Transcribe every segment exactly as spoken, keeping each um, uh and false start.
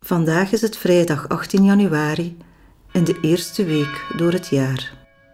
Vandaag is het vrijdag achttien januari in de eerste week door het jaar.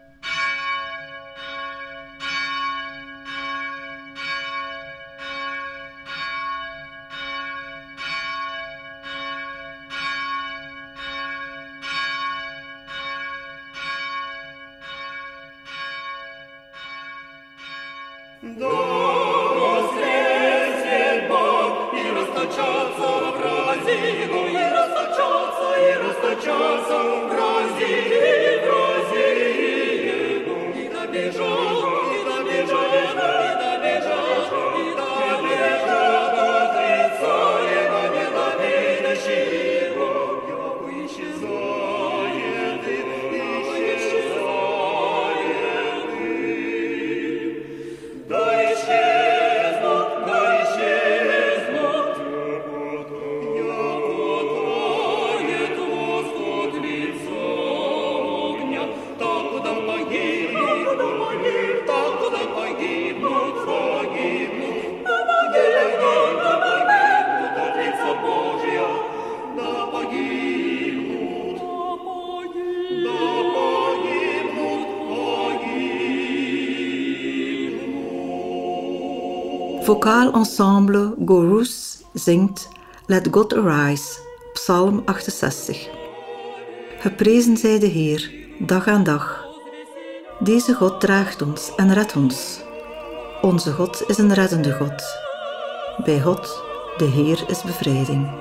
Vocaal ensemble Gorus zingt Let God Arise, Psalm achtenzestig. Geprezen zij de Heer, dag aan dag. Deze God draagt ons en redt ons. Onze God is een reddende God. Bij God, de Heer, is bevrijding.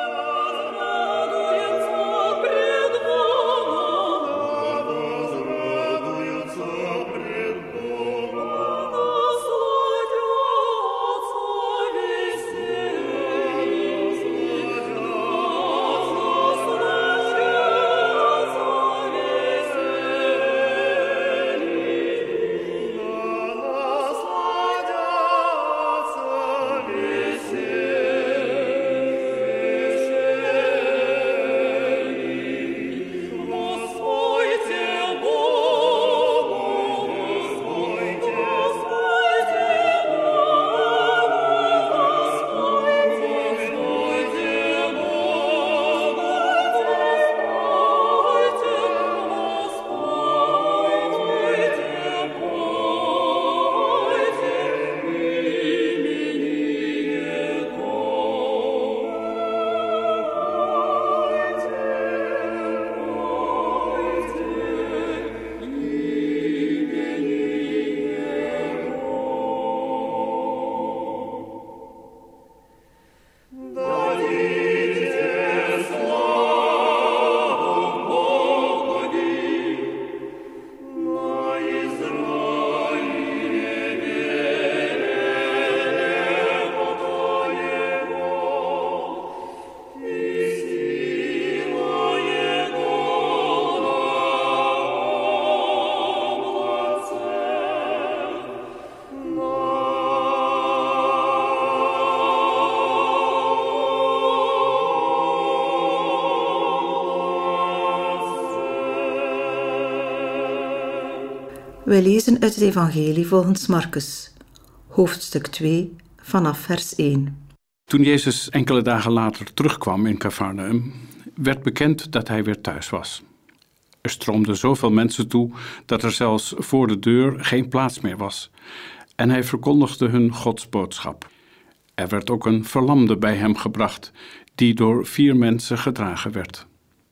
Wij lezen uit het Evangelie volgens Marcus, hoofdstuk twee, vanaf vers één. Toen Jezus enkele dagen later terugkwam in Cafarnaum, werd bekend dat hij weer thuis was. Er stroomden zoveel mensen toe dat er zelfs voor de deur geen plaats meer was. En hij verkondigde hun Gods boodschap. Er werd ook een verlamde bij hem gebracht, die door vier mensen gedragen werd.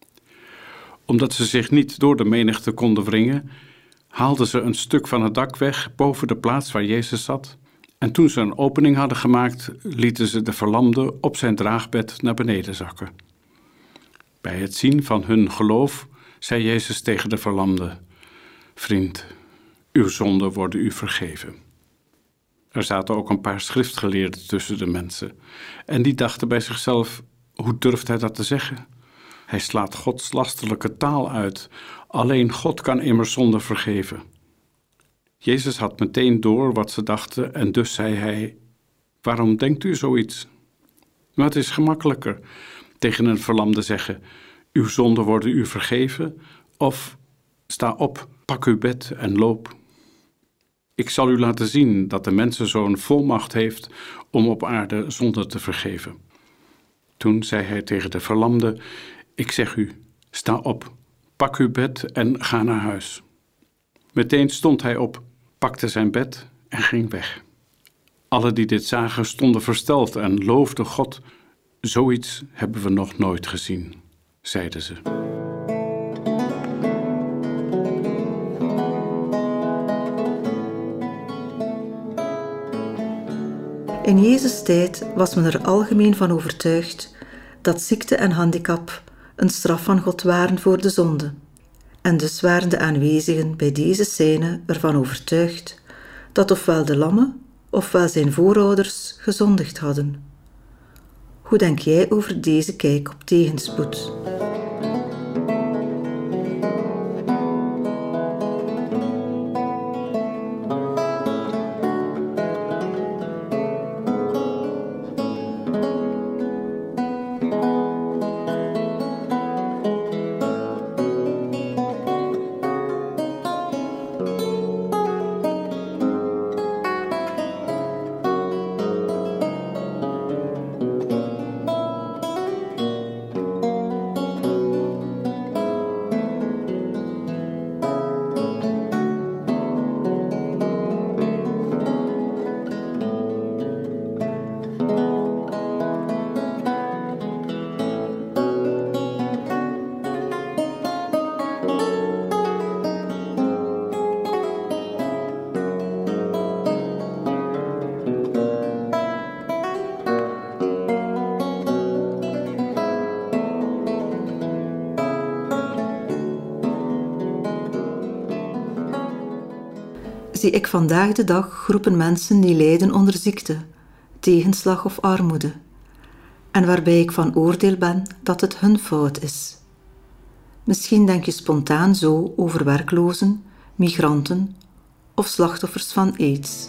Omdat ze zich niet door de menigte konden wringen, haalden ze een stuk van het dak weg boven de plaats waar Jezus zat. En toen ze een opening hadden gemaakt, lieten ze de verlamde op zijn draagbed naar beneden zakken. Bij het zien van hun geloof zei Jezus tegen de verlamde: Vriend, uw zonden worden u vergeven. Er zaten ook een paar schriftgeleerden tussen de mensen. En die dachten bij zichzelf: hoe durft hij dat te zeggen? Hij slaat Gods lasterlijke taal uit. Alleen God kan immers zonde vergeven. Jezus had meteen door wat ze dachten en dus zei hij: waarom denkt u zoiets? Maar het is gemakkelijker tegen een verlamde zeggen: uw zonden worden u vergeven, of sta op, pak uw bed en loop. Ik zal u laten zien dat de mensenzoon volmacht heeft om op aarde zonde te vergeven. Toen zei hij tegen de verlamde: ik zeg u, sta op, pak uw bed en ga naar huis. Meteen stond hij op, pakte zijn bed en ging weg. Alle die dit zagen stonden versteld en loofden God. Zoiets hebben we nog nooit gezien, zeiden ze. In Jezus' tijd was men er algemeen van overtuigd dat ziekte en handicap een straf van God waren voor de zonde. En dus waren de aanwezigen bij deze scène ervan overtuigd dat ofwel de lamme ofwel zijn voorouders gezondigd hadden. Hoe denk jij over deze kijk op tegenspoed? Zie ik vandaag de dag groepen mensen die lijden onder ziekte, tegenslag of armoede, en waarbij ik van oordeel ben dat het hun fout is. Misschien denk je spontaan zo over werklozen, migranten of slachtoffers van aids.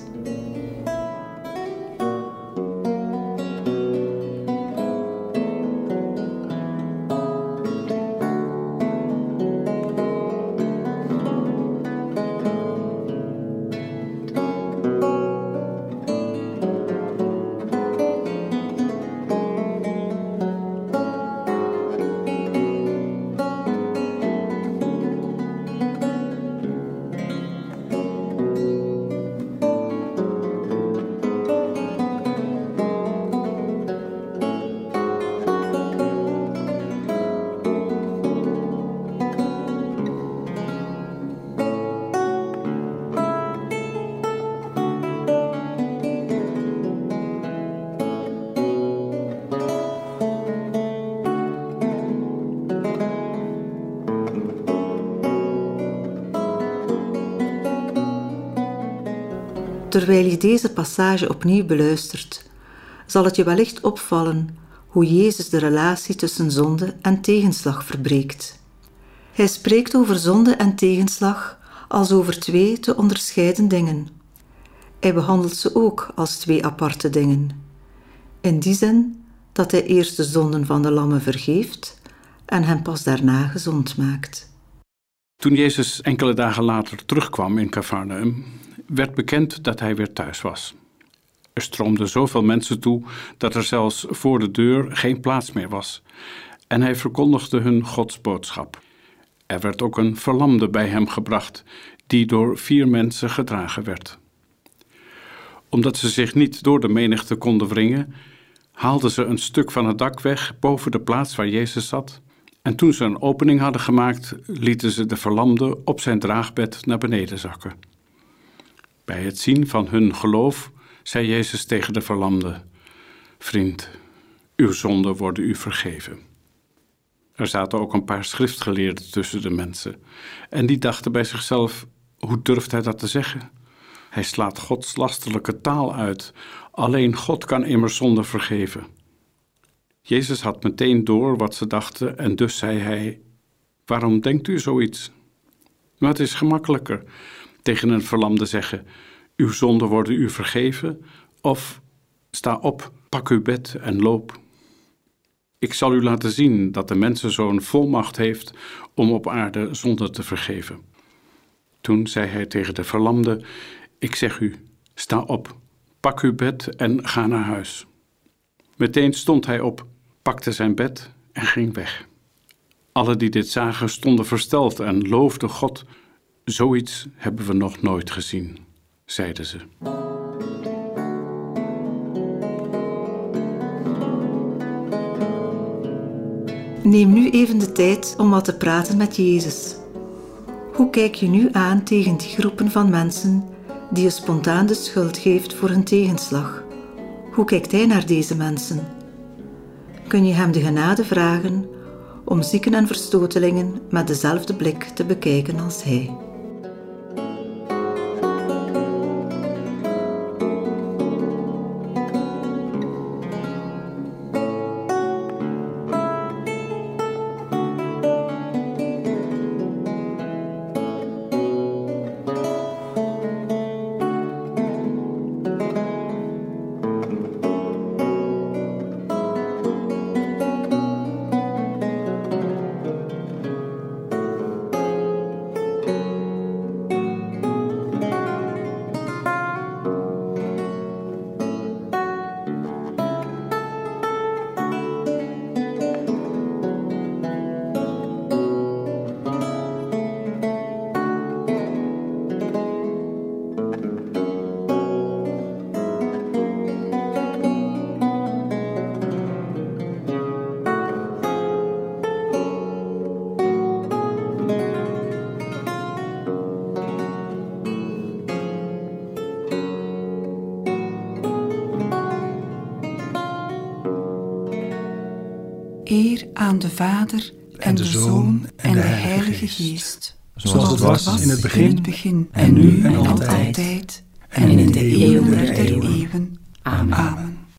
Terwijl je deze passage opnieuw beluistert, zal het je wellicht opvallen hoe Jezus de relatie tussen zonde en tegenslag verbreekt. Hij spreekt over zonde en tegenslag als over twee te onderscheiden dingen. Hij behandelt ze ook als twee aparte dingen. In die zin dat hij eerst de zonden van de lamme vergeeft en hem pas daarna gezond maakt. Toen Jezus enkele dagen later terugkwam in Cafarnaum, werd bekend dat hij weer thuis was. Er stroomden zoveel mensen toe dat er zelfs voor de deur geen plaats meer was. En hij verkondigde hun Gods boodschap. Er werd ook een verlamde bij hem gebracht, die door vier mensen gedragen werd. Omdat ze zich niet door de menigte konden wringen, haalden ze een stuk van het dak weg boven de plaats waar Jezus zat. En toen ze een opening hadden gemaakt, lieten ze de verlamde op zijn draagbed naar beneden zakken. Bij het zien van hun geloof zei Jezus tegen de verlamde: vriend, uw zonden worden u vergeven. Er zaten ook een paar schriftgeleerden tussen de mensen. En die dachten bij zichzelf: hoe durft hij dat te zeggen? Hij slaat Gods lasterlijke taal uit. Alleen God kan immers zonden vergeven. Jezus had meteen door wat ze dachten en dus zei hij: waarom denkt u zoiets? Maar het is gemakkelijker tegen een verlamde zeggen: uw zonden worden u vergeven, of sta op, pak uw bed en loop. Ik zal u laten zien dat de mensenzoon volmacht heeft om op aarde zonden te vergeven. Toen zei hij tegen de verlamde: ik zeg u, sta op, pak uw bed en ga naar huis. Meteen stond hij op, pakte zijn bed en ging weg. Alle die dit zagen stonden versteld en loofden God. Zoiets hebben we nog nooit gezien, zeiden ze. Neem nu even de tijd om wat te praten met Jezus. Hoe kijk je nu aan tegen die groepen van mensen die je spontaan de schuld geeft voor hun tegenslag? Hoe kijkt hij naar deze mensen? Kun je hem de genade vragen om zieken en verstotelingen met dezelfde blik te bekijken als hij? Eer aan de Vader en de Zoon en de Heilige Geest, zoals het was in het begin, in het begin en nu en en altijd, altijd, en in de eeuwen der eeuwen. Amen.